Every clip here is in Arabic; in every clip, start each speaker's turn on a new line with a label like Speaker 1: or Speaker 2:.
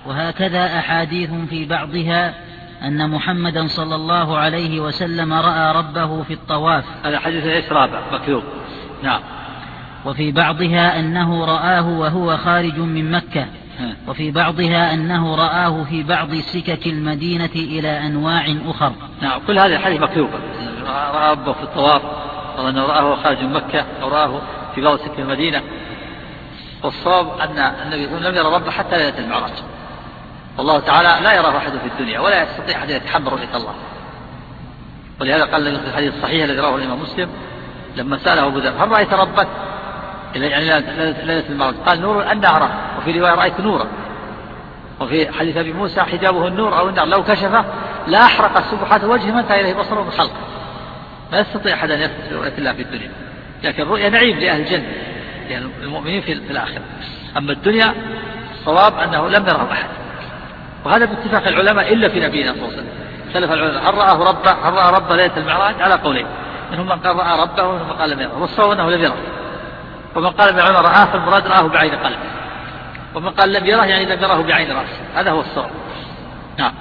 Speaker 1: وهكذا أحاديث في بعضها أن محمدا صلى الله عليه وسلم رأى ربه في الطواف.
Speaker 2: هذا حديث ليس رابع مكذوب. نعم.
Speaker 1: وفي بعضها أنه رآه وهو خارج من مكة، وفي بعضها أنه رآه في بعض سكك المدينة إلى أنواع أخر.
Speaker 2: نعم، كل هذه الحديث مكذوبة. رأى ربه في الطواف، أو أنه رآه خارج من مكة، أو رآه في بعض سكك المدينة. والصواب أن النبي لم يرى ربه حتى ليلة المعراج. والله تعالى لا يراه أحد في الدنيا، ولا يستطيع أحد يتحمل رؤية الله. ولهذا قال النبي في الحديث الصحيح الذي رواه الإمام مسلم لما سأله أبو ذر: هل رأيت ربك؟ يعني ليلة المعراج. قال: نور أن أراه. وفي رواية: رأيت نورا. وفي حديث أبي موسى: حجابه النور أو النار، لو كشفه لا أحرق سبحات وجهه ما انتهى إليه بصره من خلقه. ما يستطيع أحد أن يثبت رؤية الله في الدنيا، لكن الرؤيا نعيم لأهل الجنة، يعني المؤمنين في الآخرة. أما الدنيا صواب أنه لم يره أحد، وهذا باتفاق العلماء إلا في نبينا صلى الله عليه وسلم. اختلف العلماء هل رأى ربه ليلة المعراج على قولين، منهم من قال رأى ربه ومنهم من قال لم يره. والصواب أنه لم يره. ومن قال من العلماء رآه فالمراد رآه بعين قلبه، ومن قال لم يره يعني لم يره بعين رأسه. هذا هو الصواب. نعم.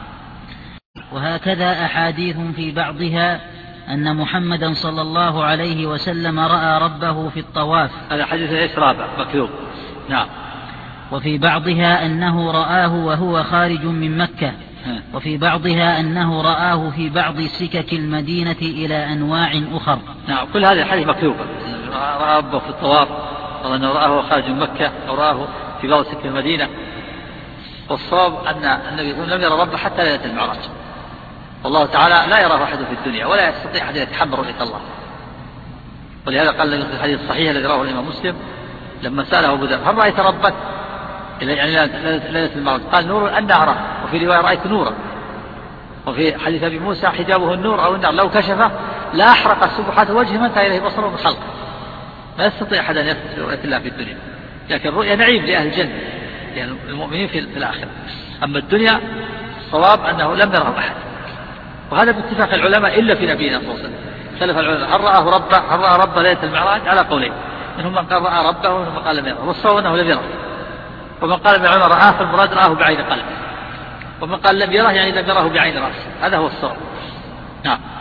Speaker 1: وهكذا أحاديث في بعضها أن محمدا صلى الله عليه وسلم رأى ربه في الطواف.
Speaker 2: هذا حديث ليس رابع مكذوب. نعم.
Speaker 1: وفي بعضها أنه رآه وهو خارج من مكة، وفي بعضها أنه رآه في بعض سكك المدينة إلى أنواع أخر.
Speaker 2: نعم، كل هذه الحديث مكذوبة. رأى ربه في الطواف، أو أنه رآه خارج من مكة، أو رآه في بعض سكك المدينة. والصواب أن النبي لم يرى ربه حتى ليلة المعراج. والله تعالى لا يراه أحد في الدنيا، ولا يستطيع أحد يتحمل رؤية الله. ولهذا قال النبي في الحديث الصحيح الذي رواه الإمام مسلم لما سأله أبو ذر: هل رأيت ربك؟ يعني ليلة المعراج. قال: نور أن أراه. وفي رواية: رأيت نورا. وفي حديث أبي موسى: حجابه النور أو النار، لو كشفه لا أحرق سبحات وجهه ما انتهى إليه بصره من خلقه. ما يستطيع أحد أن يثبت رؤية الله في الدنيا، لكن الرؤيا نعيم لأهل الجنة، يعني المؤمنين في الآخرة. أما الدنيا صواب أنه لم يره أحد، وهذا باتفاق العلماء إلا في نبينا صلى الله عليه وسلم. اختلف العلماء هل رأى ربه ليلة المعراج على قولين، منهم من قال رأى ربه ومنهم من قال لم يره. والصواب أنه لم يره. ومن قال من العلماء رآه فالمراد رآه بعين قلبه، ومن قال لم يره يعني لم يره بعين رأسه. هذا هو الصواب. نعم.